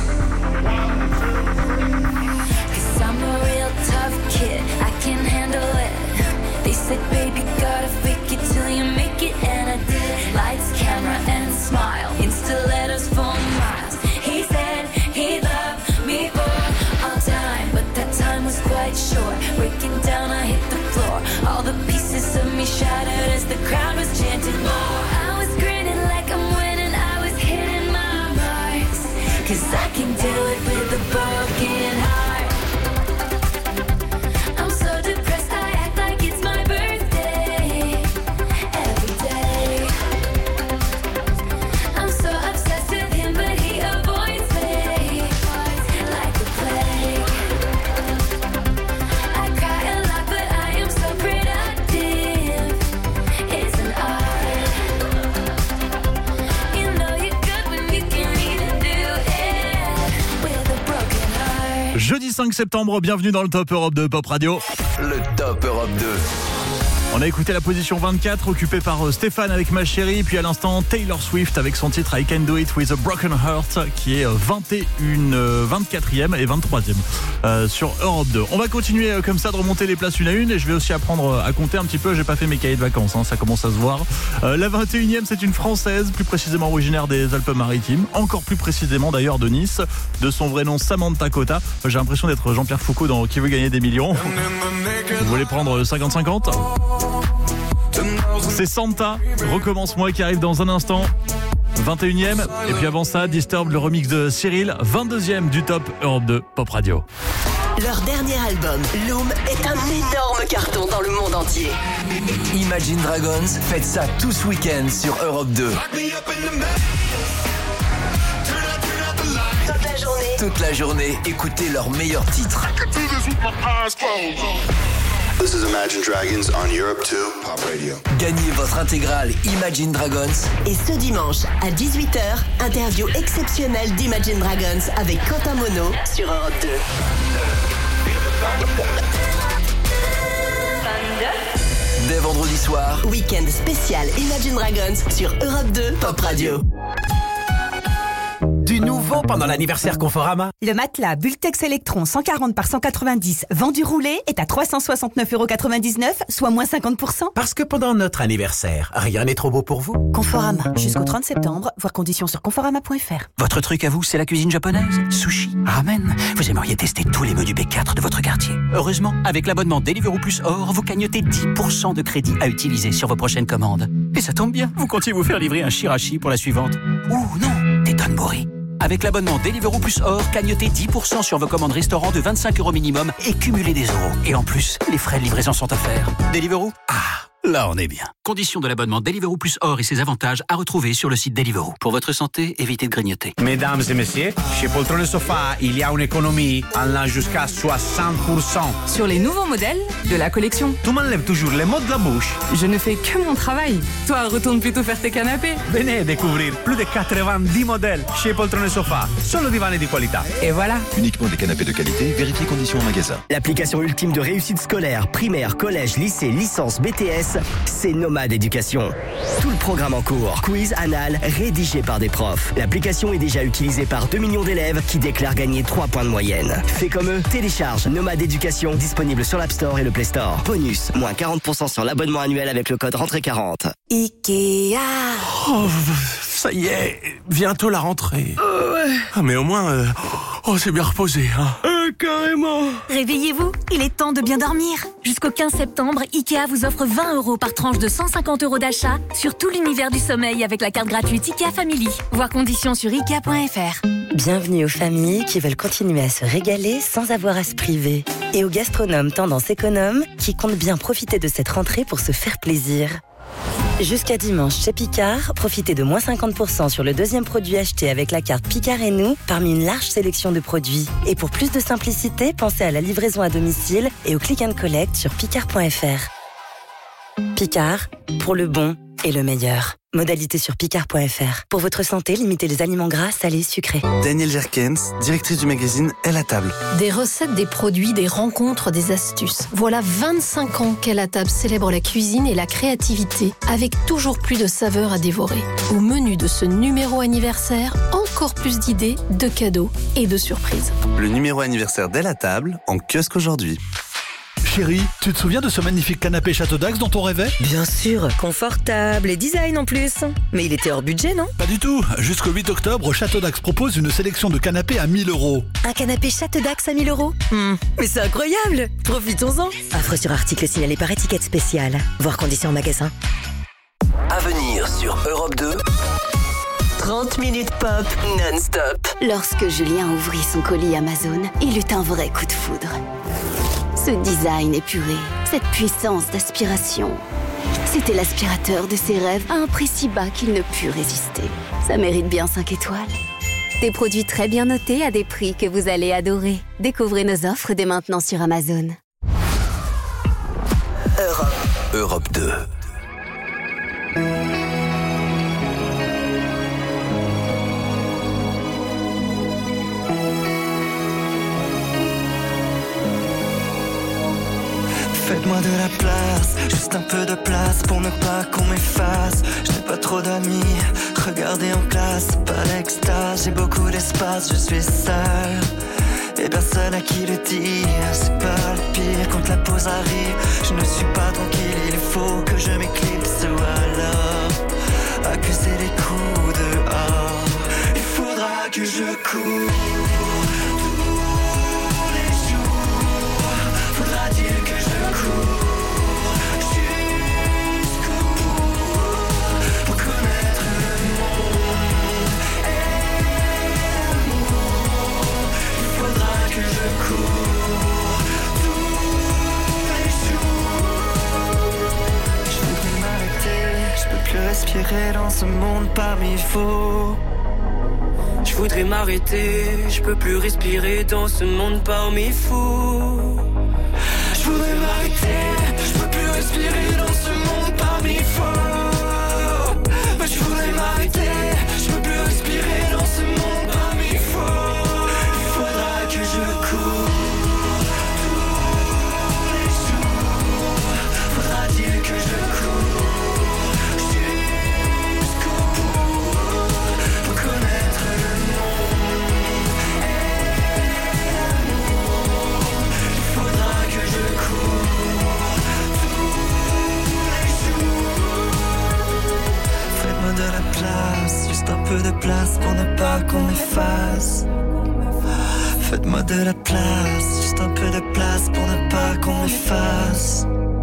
Cause I'm a real tough kid, I can handle it. They said, baby, gotta fake it till you make it, and I did. Lights, camera, and smile, Insta letters for miles. He said he loved me for all time, but that time was quite short. Breaking down, I hit the floor. All the pieces of me shattered as the crowd was chanting more. I was grinning like I'm winning, I was hitting my marks. Cause I can do it with a broken heart. Jeudi cinq septembre, bienvenue dans le Top Europe de Pop Radio. Le Top Europe deux. On a écouté la position vingt-quatre, occupée par Stéphane avec Ma Chérie, puis à l'instant Taylor Swift avec son titre I Can Do It With a Broken Heart, qui est vingt et un, vingt-quatrième et vingt-troisième euh, sur Europe deux. On va continuer euh, comme ça de remonter les places une à une, et je vais aussi apprendre à compter un petit peu. J'ai pas fait mes cahiers de vacances, hein, ça commence à se voir. Euh, la vingt et unième, c'est une Française, plus précisément originaire des Alpes-Maritimes, encore plus précisément d'ailleurs de Nice, de son vrai nom Samantha Cotta. J'ai l'impression d'être Jean-Pierre Foucault dans Qui veut gagner des millions. Vous voulez prendre cinquante cinquante? C'est Santa, Recommence-moi, qui arrive dans un instant. vingt et unième, et puis avant ça, Disturb, le remix de Cyril, vingt-deuxième du Top Europe deux Pop Radio. Leur dernier album, Loom, est un énorme carton dans le monde entier. Imagine Dragons, faites ça tout ce week-end sur Europe deux. Toute la journée. Toute la journée, écoutez leurs meilleurs titres. This is Imagine Dragons on Europe deux Pop Radio. Gagnez votre intégrale Imagine Dragons. Et ce dimanche, à dix-huit heures, interview exceptionnelle d'Imagine Dragons avec Quentin Monod sur Europe deux. Dès vendredi soir, Week-end spécial Imagine Dragons sur Europe deux Pop Radio. Du nouveau pendant l'anniversaire Conforama. Le matelas Bultex Electron cent quarante par cent quatre-vingt-dix vendu roulé est à trois cent soixante-neuf euros quatre-vingt-dix-neuf, soit moins cinquante pour cent. Parce que pendant notre anniversaire, rien n'est trop beau pour vous. Conforama, jusqu'au trente septembre, voir conditions sur conforama point f r. Votre truc à vous, c'est la cuisine japonaise? Sushi, ramen. Vous aimeriez tester tous les menus B quatre de votre quartier. Heureusement, avec l'abonnement Deliveroo Plus Or, vous cagnotez dix pour cent de crédit à utiliser sur vos prochaines commandes. Et ça tombe bien, vous comptiez vous faire livrer un shirashi pour la suivante. Ouh non, des donbori. Avec l'abonnement Deliveroo Plus Or, cagnotez dix pour cent sur vos commandes restaurant de vingt-cinq euros minimum et cumulez des euros. Et en plus, les frais de livraison sont offerts. Deliveroo? Ah, là on est bien. Conditions de l'abonnement Deliveroo Plus Or et ses avantages à retrouver sur le site Deliveroo. Pour votre santé, évitez de grignoter. Mesdames et messieurs, chez Poltron et Sofa, il y a une économie allant jusqu'à soixante pour cent. Sur les nouveaux modèles de la collection. Tu m'enlèves toujours les mots de la bouche. Je ne fais que mon travail. Toi, retourne plutôt faire tes canapés. Venez découvrir plus de quatre-vingt-dix modèles chez Poltron et Sofa. Solo divani de qualité. Et voilà. Uniquement des canapés de qualité, vérifiez conditions en magasin. L'application ultime de réussite scolaire, primaire, collège, lycée, licence, B T S, c'est Nomade Éducation. Tout le programme en cours, quiz anal, rédigé par des profs. L'application est déjà utilisée par deux millions d'élèves qui déclarent gagner trois points de moyenne. Fais comme eux, télécharge Nomade Éducation, disponible sur l'App Store et le Play Store. Bonus, moins quarante pour cent sur l'abonnement annuel avec le code rentrée quarante. Ikea. Oh, ça y est, bientôt la rentrée. Euh, ouais. Ah, mais au moins, euh, oh, c'est bien reposé, hein. Euh, carrément. Réveillez-vous, il est temps de bien dormir. Jusqu'au quinze septembre, Ikea vous offre vingt euros par tranche de cent cinquante euros d'achat sur tout l'univers du sommeil avec la carte gratuite Ikea Family. Voir conditions sur ikea point f r. Bienvenue aux familles qui veulent continuer à se régaler sans avoir à se priver. Et aux gastronomes tendance économe qui comptent bien profiter de cette rentrée pour se faire plaisir. Jusqu'à dimanche chez Picard, profitez de moins cinquante pour cent sur le deuxième produit acheté avec la carte Picard et nous parmi une large sélection de produits. Et pour plus de simplicité, pensez à la livraison à domicile et au click and collect sur picard point f r. Picard, pour le bon et le meilleur. Modalité sur picard point f r. Pour votre santé, limitez les aliments gras, salés, sucrés. Danielle Jerkens, directrice du magazine Elle à table. Des recettes, des produits, des rencontres, des astuces. Voilà vingt-cinq ans qu'Elle à table célèbre la cuisine et la créativité, avec toujours plus de saveurs à dévorer. Au menu de ce numéro anniversaire, encore plus d'idées, de cadeaux et de surprises. Le numéro anniversaire d'Elle à table, en kiosque aujourd'hui. Chérie, tu te souviens de ce magnifique canapé Château d'Axe dont on rêvait? Bien sûr, confortable et design en plus. Mais il était hors budget, non? Pas du tout. Jusqu'au huit octobre, Château d'Axe propose une sélection de canapés à mille euros. Un canapé Château d'Axe à mille euros mmh, Mais c'est incroyable. Profitons-en. Offre sur article signalé par étiquette spéciale. Voir conditions en magasin. À venir sur Europe deux. trente minutes pop non-stop. Lorsque Julien ouvrit son colis Amazon, il eut un vrai coup de foudre. Ce design épuré, cette puissance d'aspiration. C'était l'aspirateur de ses rêves à un prix si bas qu'il ne put résister. Ça mérite bien cinq étoiles. Des produits très bien notés à des prix que vous allez adorer. Découvrez nos offres dès maintenant sur Amazon. Europe. Europe deux. Faites-moi de la place, juste un peu de place pour ne pas qu'on m'efface. Je n'ai pas trop d'amis, regardez en classe, pas l'extase. J'ai beaucoup d'espace, je suis seul et personne à qui le dire. C'est pas le pire quand la pause arrive. Je ne suis pas tranquille, il faut que je m'éclipse ou alors accuser les coups dehors. Il faudra que je cours. Faudra-t-il que je cours jusqu'au bout pour connaître le monde et l'amour. Il faudra que je cours tous les jours. Je voudrais m'arrêter, je peux plus respirer dans ce monde parmi faux. Je voudrais m'arrêter, je peux plus respirer dans ce monde parmi fous. Je voudrais m'arrêter, je peux plus respirer dans ce monde parmi fous. Mais je voudrais m'arrêter, je peux plus respirer dans ce monde parmi fous. Il faudra que je cours tous peu de place pour ne pas qu'on m'efface. Faites-moi de la place, juste un peu de place pour ne pas qu'on m'efface.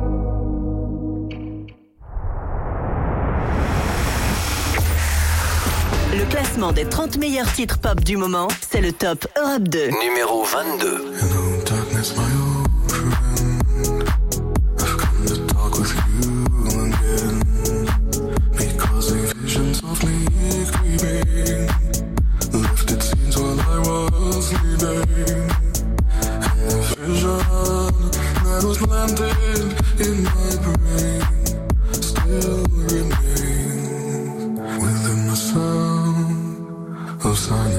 Le classement des trente meilleurs titres pop du moment, c'est le Top Europe deux. Numéro vingt-deux. Hello darkness, my old friend. I've come to talk with you again. Because a vision softly creeping left its scenes while I was sleeping. And the vision that was planted in my brain still remains within the sound of silence.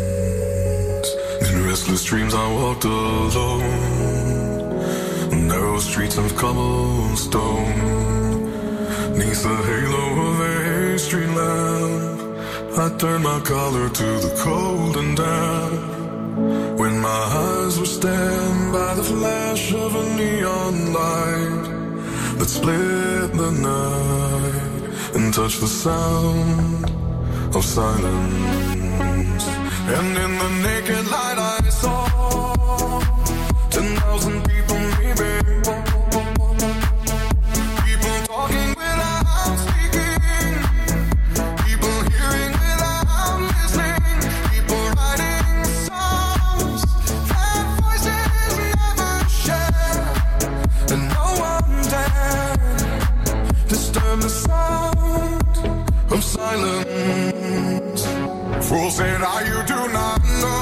In restless dreams I walked alone, narrow streets of cobblestone. Neath the halo of a street lamp, I turned my collar to the cold and damp. When my eyes were stabbed by the flash of a neon light that split the night and touched the sound of silence. And in the naked light I saw ten thousand people maybe, people talking without speaking, people hearing without listening, people writing songs that voices never share, and no one dared disturb the sound of silence. Fool said, "Ah, you do not know.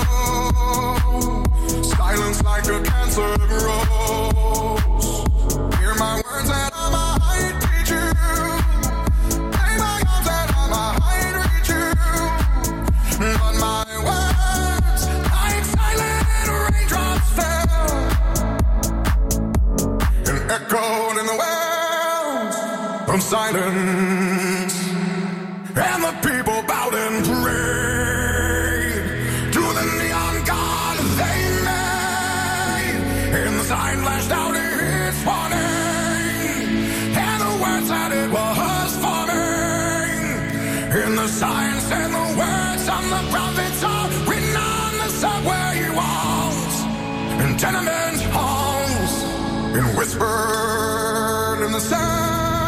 Silence like a cancer grows. Hear my words and I might teach you. Lay my arms and I might reach you. But my words, like silent raindrops fell and echoed in the wells of silence. And the people bowed and prayed to the neon god they made. And the sign flashed out its warning, and the words that it was forming. And the sign said the words of the prophets are written on the subway walls and tenement halls, and whispered in the sound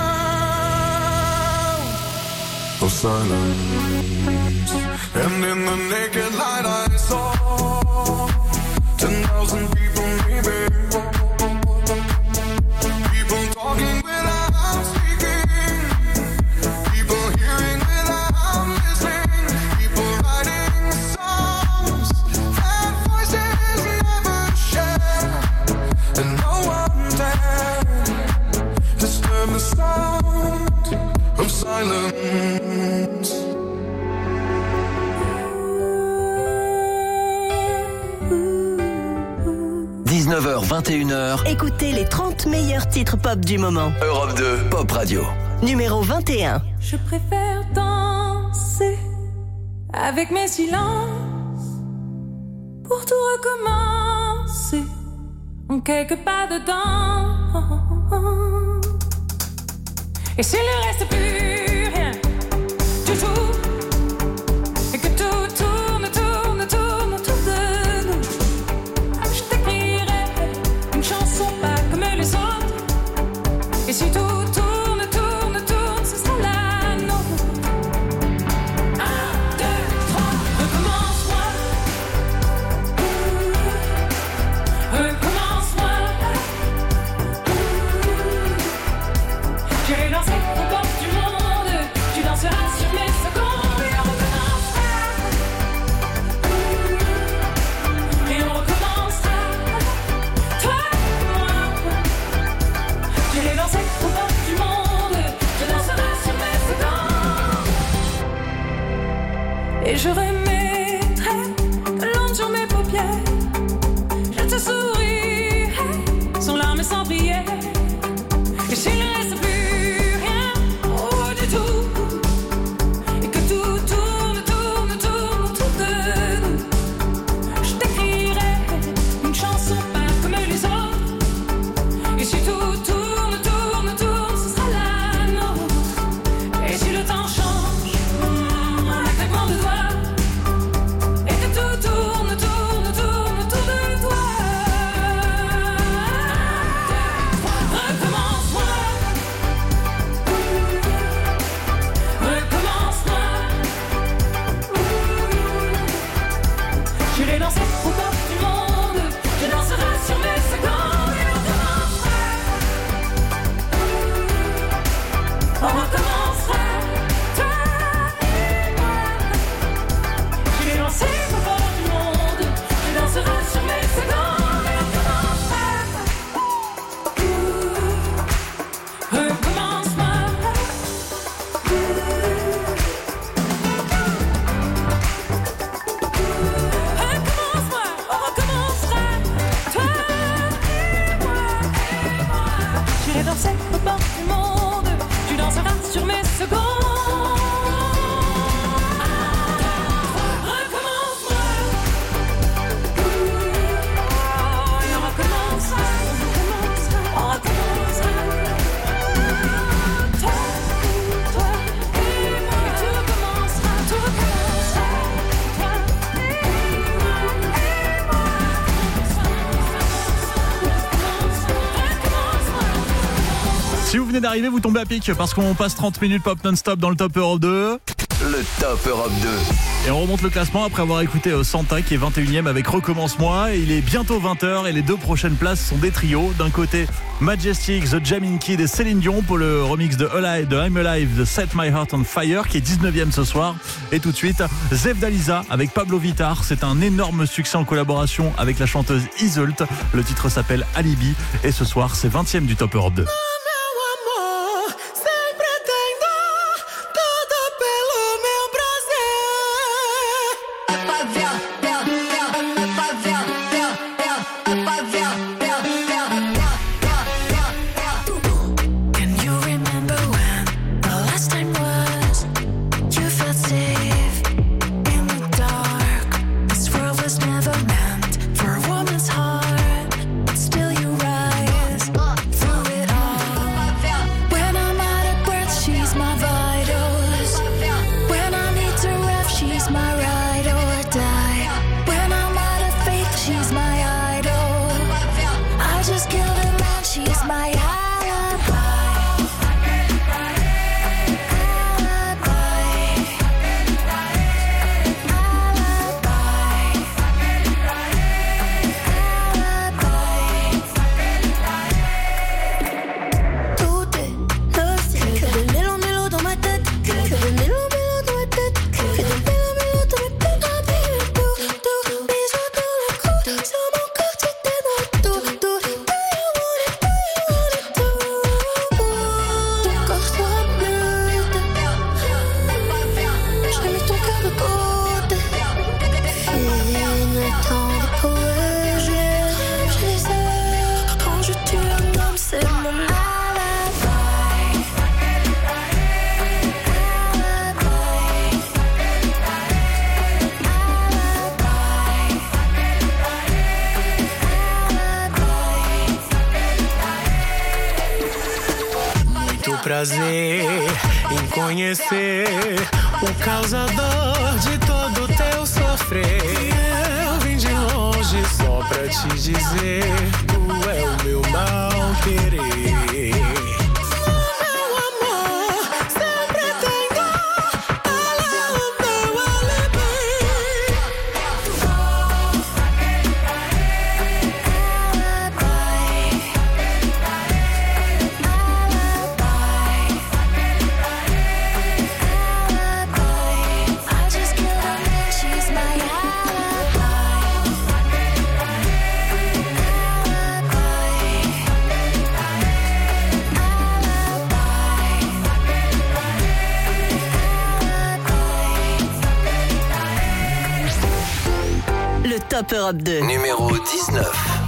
of silence. And in the naked light I saw ten thousand people maybe, people talking without speaking, people hearing without listening, people writing songs that voices never share, and no one dared disturb the sound of silence. dix-neuf heures vingt et une heures. Écoutez les trente meilleurs titres pop du moment. Europe deux, Pop Radio. Numéro vingt et un. Je préfère danser avec mes silences pour tout recommencer en quelques pas dedans. Et s'il ne reste plus rien du tout, et que tout tourne, tourne, tourne autour de nous, je t'écrirai une chanson pas comme les autres. Et si tout tourne, tourne, tourne, ce sera la nôtre. Un, deux, trois, recommence-moi. Recommence-moi. J'ai lancé aux portes du monde, tu danseras sur mes secondes et on recommencera. Et on recommencera, toi et moi. J'ai lancé aux portes du monde, tu danseras sur mes secondes. Et je remettrai de l'ombre sur mes paupières, je te sourirai sans larmes et sans prière. Et s'il ne reste plus rien, oh du tout, et que tout tourne, tourne, tourne autour de nous, je t'écrirai une chanson pas comme les autres. Et si tout tourne, tourne, tourne, ce sera la nôtre. Et si le temps change, un claquement de venez d'arriver, vous tombez à pic parce qu'on passe trente minutes pop non-stop dans le Top Europe deux. Le Top Europe deux. Et on remonte le classement après avoir écouté Santa qui est vingt et unième avec Recommence-moi. Et il est bientôt vingt heures et les deux prochaines places sont des trios. D'un côté, Majestic, The Jamming Kid et Céline Dion pour le remix de, Alive, de I'm Alive, de Set My Heart on Fire qui est dix-neuvième ce soir. Et tout de suite, Zef Dalisa avec Pablo Vittar. C'est un énorme succès en collaboration avec la chanteuse Iseult. Le titre s'appelle Alibi et ce soir, c'est vingtième du Top Europe deux. Prazer em conhecer o causador de todo teu sofrer. Eu vim de longe só pra te dizer, tu é o meu mal querer. Top Europe deux. Numéro dix-neuf.